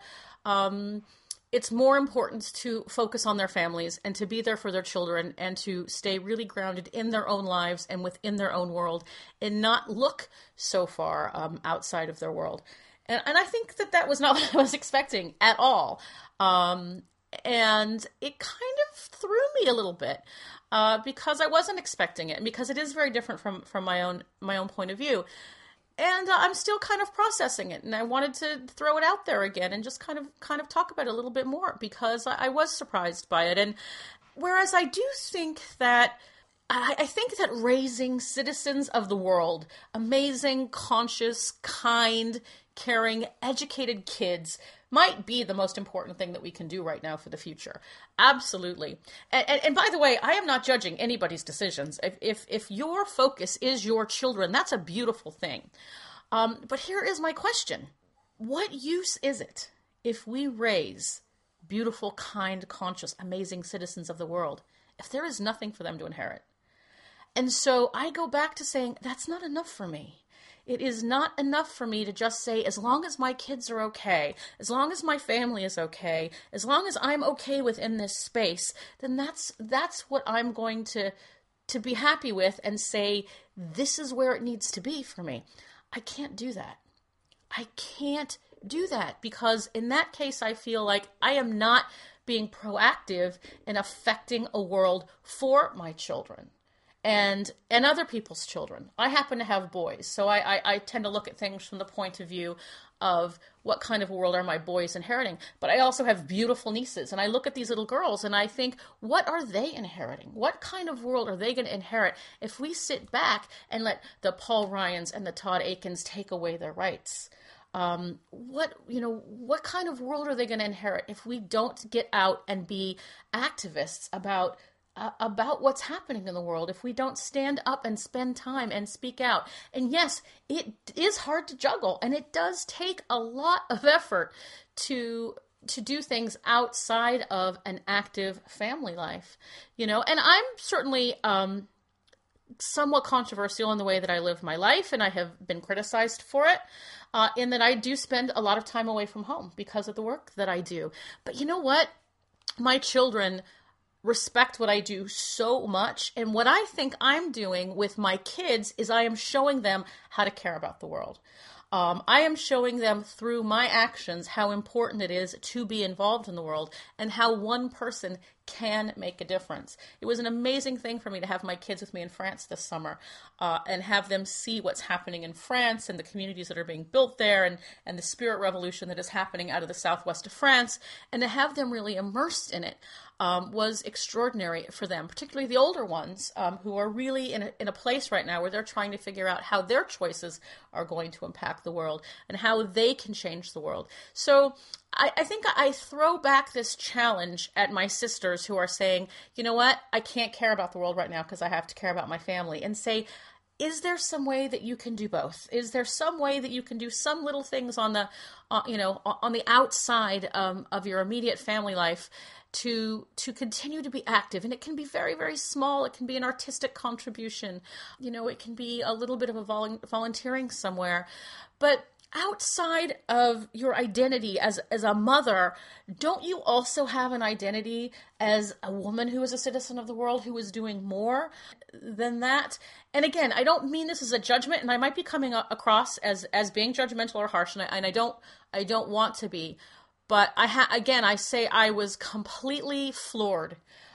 it's more important to focus on their families and to be there for their children and to stay really grounded in their own lives and within their own world and not look so far outside of their world. And I think that was not what I was expecting at all. And it kind of threw me a little bit because I wasn't expecting it and because it is very different from my own point of view. And I'm still kind of processing it. And I wanted to throw it out there again and just kind of talk about it a little bit more because I was surprised by it. And Whereas I do think that I think that raising citizens of the world, amazing, conscious, kind, caring, educated kids might be the most important thing that we can do right now for the future. Absolutely. And by the way, I am not judging anybody's decisions. If your focus is your children, that's a beautiful thing. But here is my question. What use is it if we raise beautiful, kind, conscious, amazing citizens of the world if there is nothing for them to inherit? And so I go back to saying, that's not enough for me. It is not enough for me to just say, as long as my kids are okay, as long as my family is okay, as long as I'm okay within this space, then that's what I'm going to be happy with and say, this is where it needs to be for me. I can't do that. I can't do that because in that case, I feel like I am not being proactive in affecting a world for my children. And other people's children. I happen to have boys, so I tend to look at things from the point of view of what kind of a world are my boys inheriting. But I also have beautiful nieces, and I look at these little girls and I think, what are they inheriting? What kind of world are they going to inherit if we sit back and let the Paul Ryans and the Todd Aikens take away their rights? What kind of world are they going to inherit if we don't get out and be activists about what's happening in the world, if we don't stand up and spend time and speak out? And yes, it is hard to juggle, and it does take a lot of effort to do things outside of an active family life, and I'm certainly somewhat controversial in the way that I live my life, and I have been criticized for it, in that I do spend a lot of time away from home because of the work that I do. But you know what? My children respect what I do so much. And what I think I'm doing with my kids is I am showing them how to care about the world. I am showing them through my actions how important it is to be involved in the world and how one person can make a difference. It was an amazing thing for me to have my kids with me in France this summer, and have them see what's happening in France and the communities that are being built there and the spirit revolution that is happening out of the southwest of France, and to have them really immersed in it. Was extraordinary for them, particularly the older ones, who are really in a place right now where they're trying to figure out how their choices are going to impact the world and how they can change the world. So I think I throw back this challenge at my sisters who are saying, you know what, I can't care about the world right now because I have to care about my family, and say, is there some way that you can do both? Is there some way that you can do some little things on the, on the outside of your immediate family life to continue to be active? And it can be very, very small. It can be an artistic contribution. It can be a little bit of a volunteering somewhere. But outside of your identity as a mother, don't you also have an identity as a woman who is a citizen of the world, who is doing more than that? And again, I don't mean this as a judgment, and I might be coming across as being judgmental or harsh, and I don't want to be. But I say I was completely floored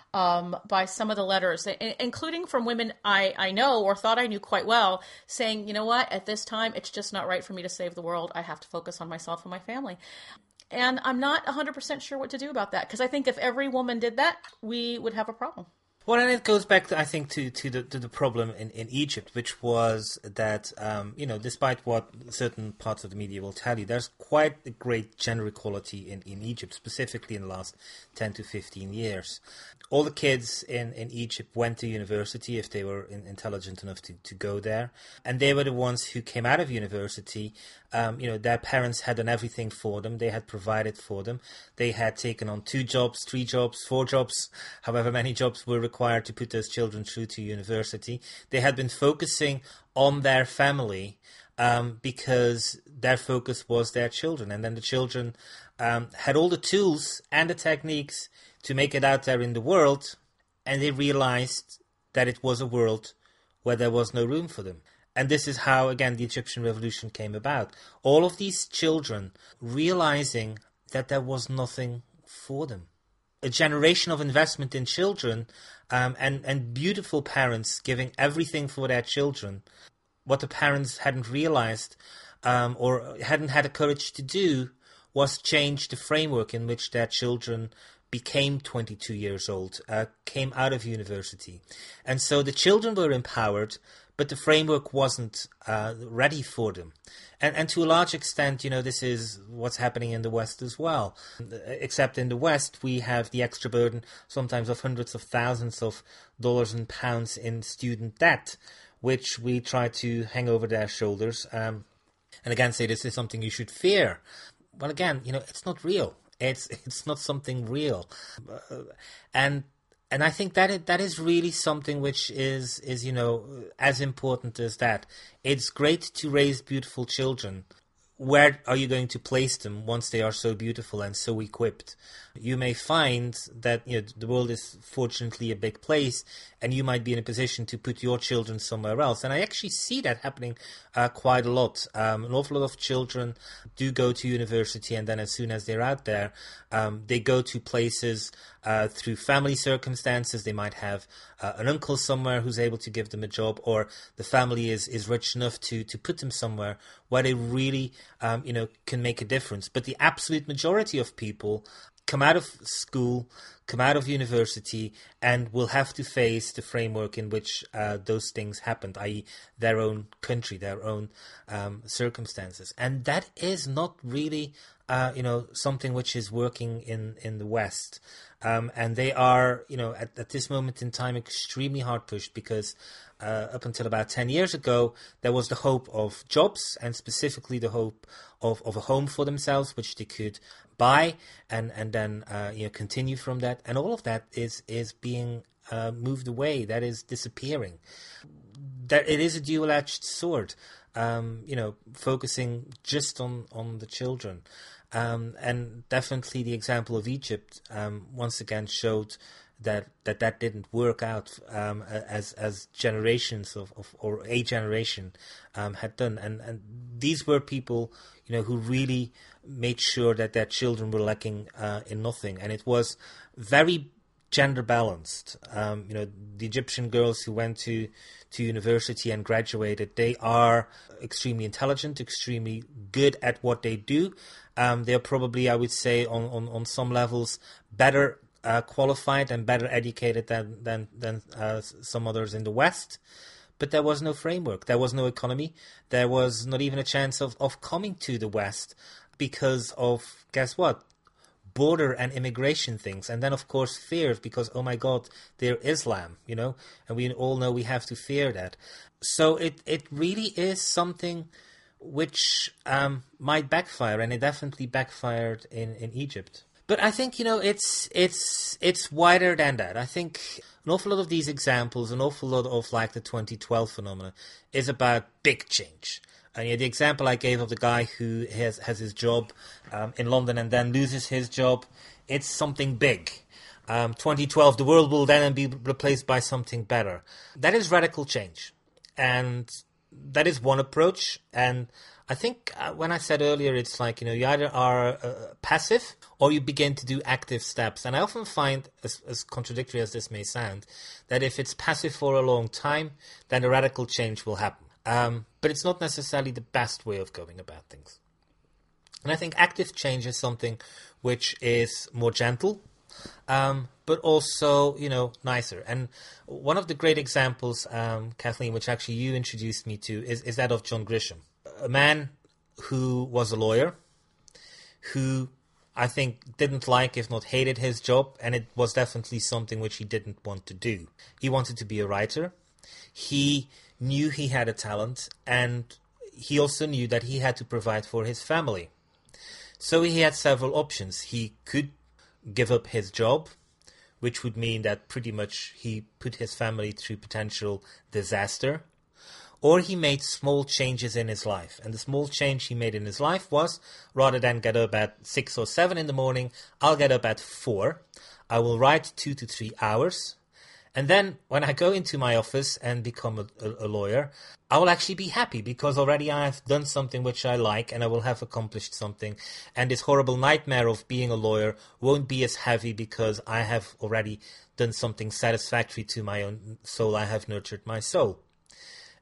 by some of the letters, including from women I know or thought I knew quite well, saying, you know what, at this time, it's just not right for me to save the world. I have to focus on myself and my family. And I'm not 100% sure what to do about that, because I think if every woman did that, we would have a problem. Well, and it goes back, I think, to the problem in Egypt, which was that, despite what certain parts of the media will tell you, there's quite a great gender equality in Egypt, specifically in the last 10 to 15 years. All the kids in Egypt went to university if they were intelligent enough to go there. And they were the ones who came out of university. Their parents had done everything for them. They had provided for them. They had taken on 2 jobs, 3 jobs, 4 jobs, however many jobs were required to put those children through to university. They had been focusing on their family because their focus was their children. And then the children had all the tools and the techniques to make it out there in the world, and they realized that it was a world where there was no room for them. And this is how, again, the Egyptian revolution came about. All of these children realizing that there was nothing for them. A generation of investment in children, and beautiful parents giving everything for their children. What the parents hadn't realized or hadn't had the courage to do was change the framework in which their children became 22 years old, came out of university. And so the children were empowered, but the framework wasn't ready for them. And to a large extent, this is what's happening in the West as well. Except in the West, we have the extra burden, sometimes of hundreds of thousands of dollars and pounds in student debt, which we try to hang over their shoulders. And again, say this is something you should fear. Well, again, it's not real. It's not something real, and I think that is really something which is as important as that. It's great to raise beautiful children. Where are you going to place them once they are so beautiful and so equipped? You may find that the world is fortunately a big place, and you might be in a position to put your children somewhere else. And I actually see that happening quite a lot. An awful lot of children do go to university, and then as soon as they're out there, they go to places through family circumstances. They might have an uncle somewhere who's able to give them a job, or the family is rich enough to put them somewhere where they really can make a difference. But the absolute majority of people come out of school, come out of university, and will have to face the framework in which those things happened, i.e. their own country, their own circumstances. And that is not really something which is working in the West. And they are, at this moment in time, extremely hard pushed because up until about 10 years ago, there was the hope of jobs, and specifically the hope of a home for themselves, which they could buy and then continue from that. And all of that is being moved away. That is disappearing. That it is a dual-edged sword, focusing just on the children. And definitely the example of Egypt once again showed that didn't work out as generations or a generation had done. And these were people who really made sure that their children were lacking in nothing. And it was very gender balanced. The Egyptian girls who went to university and graduated, they are extremely intelligent, extremely good at what they do. They're probably, I would say, on some levels better qualified and better educated than some others in the West. But there was no framework. There was no economy. There was not even a chance of coming to the West because of, guess what? Border and immigration things. And then, of course, fear because, oh my God, they're Islam, and we all know we have to fear that. So it really is something which might backfire, and it definitely backfired in Egypt. But I think, it's wider than that. I think an awful lot of these examples, an awful lot of like the 2012 phenomena is about big change. And the example I gave of the guy who has his job in London and then loses his job, it's something big. 2012, the world will then be replaced by something better. That is radical change. And that is one approach. And I think when I said earlier, it's like, you either are passive or you begin to do active steps. And I often find, as contradictory as this may sound, that if it's passive for a long time, then a radical change will happen. But it's not necessarily the best way of going about things. And I think active change is something which is more gentle, but also, nicer. And one of the great examples, Kathleen, which actually you introduced me to, is that of John Grisham. A man who was a lawyer, who I think didn't like, if not hated, his job, and it was definitely something which he didn't want to do. He wanted to be a writer. He knew he had a talent, and he also knew that he had to provide for his family. So he had several options. He could give up his job, which would mean that pretty much he put his family through potential disaster. Or he made small changes in his life. And the small change he made in his life was, rather than get up at 6 or 7 in the morning, I'll get up at 4. I will write 2 to 3 hours. And then when I go into my office and become a lawyer, I will actually be happy because already I have done something which I like and I will have accomplished something. And this horrible nightmare of being a lawyer won't be as heavy because I have already done something satisfactory to my own soul. I have nurtured my soul.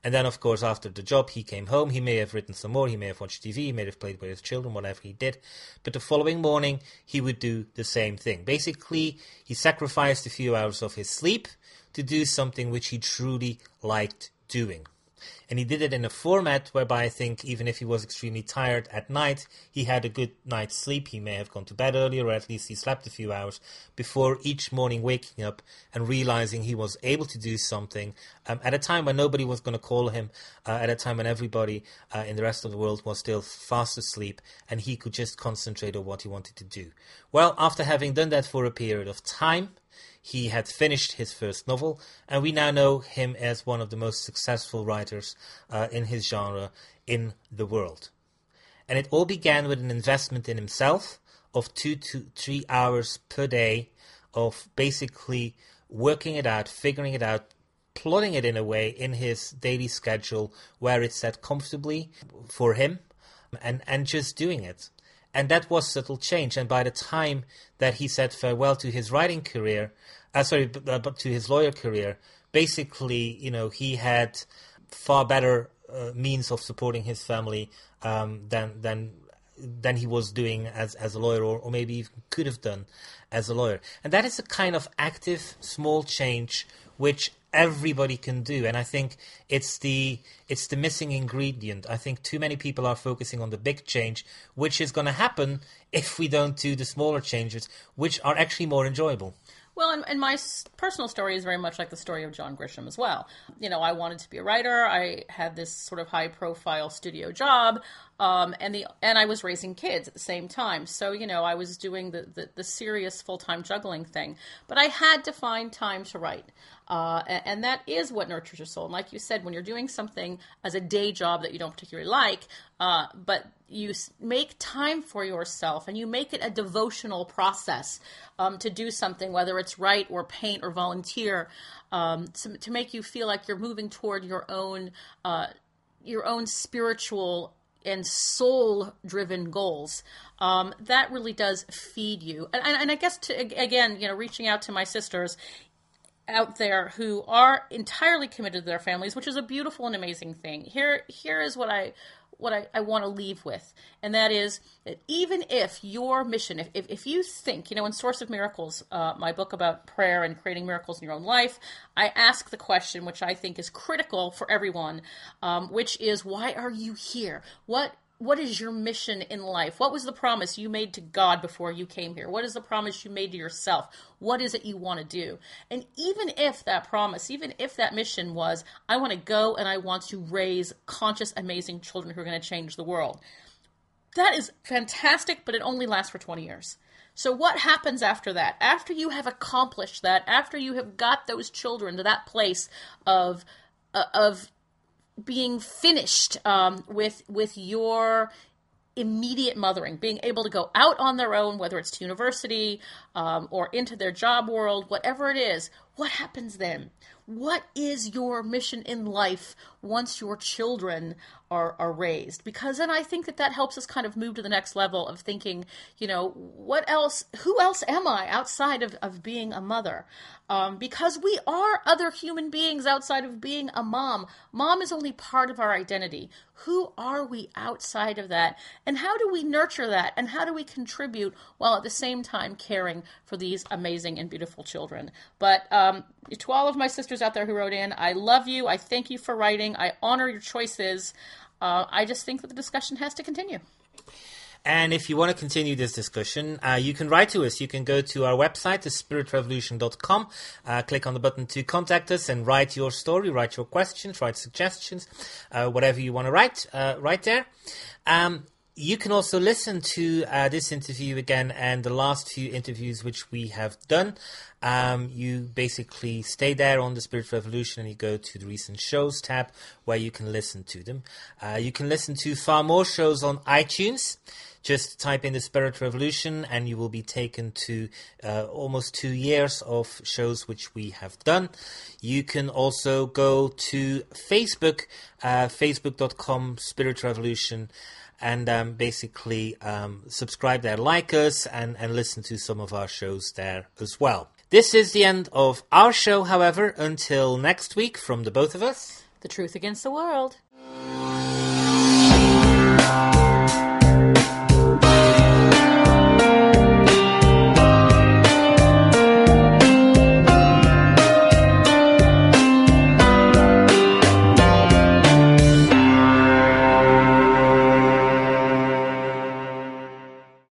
And then, of course, after the job, he came home. He may have written some more. He may have watched TV. He may have played with his children, whatever he did. But the following morning, he would do the same thing. Basically, he sacrificed a few hours of his sleep to do something which he truly liked doing. And he did it in a format whereby I think even if he was extremely tired at night, he had a good night's sleep. He may have gone to bed earlier, or at least he slept a few hours before each morning waking up and realizing he was able to do something at a time when nobody was going to call him, at a time when everybody in the rest of the world was still fast asleep, and he could just concentrate on what he wanted to do. Well, after having done that for a period of time, he had finished his first novel, and we now know him as one of the most successful writers in his genre in the world. And it all began with an investment in himself of 2 to 3 hours per day of basically working it out, figuring it out, plotting it in a way in his daily schedule where it sat comfortably for him, and just doing it. And that was subtle change. And by the time that he said farewell to his writing career, to his lawyer career, basically, he had far better means of supporting his family than he was doing as a lawyer, or maybe even could have done as a lawyer. And that is a kind of active, small change which everybody can do, and I think it's the missing ingredient. I think too many people are focusing on the big change, which is going to happen if we don't do the smaller changes, which are actually more enjoyable. Well, and my personal story is very much like the story of John Grisham as well. I wanted to be a writer. I had this sort of high-profile studio job, and I was raising kids at the same time. So, I was doing the serious full-time juggling thing. But I had to find time to write. And that is what nurtures your soul. And like you said, when you're doing something as a day job that you don't particularly like, but you make time for yourself and you make it a devotional process to do something, whether it's write or paint or volunteer, to make you feel like you're moving toward your own spiritual and soul-driven goals, that really does feed you. And I guess, again, reaching out to my sisters out there who are entirely committed to their families, which is a beautiful and amazing thing. Here is what I want to leave with, and that is that even if your mission, if you think, in Source of Miracles, my book about prayer and creating miracles in your own life, I ask the question, which I think is critical for everyone, which is, why are you here? What is your mission in life? What was the promise you made to God before you came here? What is the promise you made to yourself? What is it you want to do? And even if that promise, even if that mission was, I want to go and I want to raise conscious, amazing children who are going to change the world, that is fantastic, but it only lasts for 20 years. So what happens after that? After you have accomplished that, after you have got those children to that place of being finished with your immediate mothering, being able to go out on their own, whether it's to university or into their job world, whatever it is, what happens then? What is your mission in life once your children are raised? Because then I think that helps us kind of move to the next level of thinking, what else, who else am I outside of being a mother? Because we are other human beings outside of being a mom. Mom is only part of our identity. Who are we outside of that? And how do we nurture that? And how do we contribute while at the same time caring for these amazing and beautiful children? But to all of my sisters out there who wrote in, I love you. I thank you for writing. I honor your choices. I just think that the discussion has to continue. And if you want to continue this discussion, you can write to us. You can go to our website, thespiritrevolution.com, click on the button to contact us and write your story, write your questions, write suggestions, whatever you want to write there. You can also listen to this interview again and the last few interviews which we have done. You basically stay there on the Spirit Revolution and you go to the recent shows tab where you can listen to them. You can listen to far more shows on iTunes. Just type in the Spirit Revolution and you will be taken to almost 2 years of shows which we have done. You can also go to Facebook, facebook.com Spirit Revolution, and basically subscribe there, like us, and listen to some of our shows there as well. This is the end of our show, however. Until next week, from the both of us, The Truth Against the World.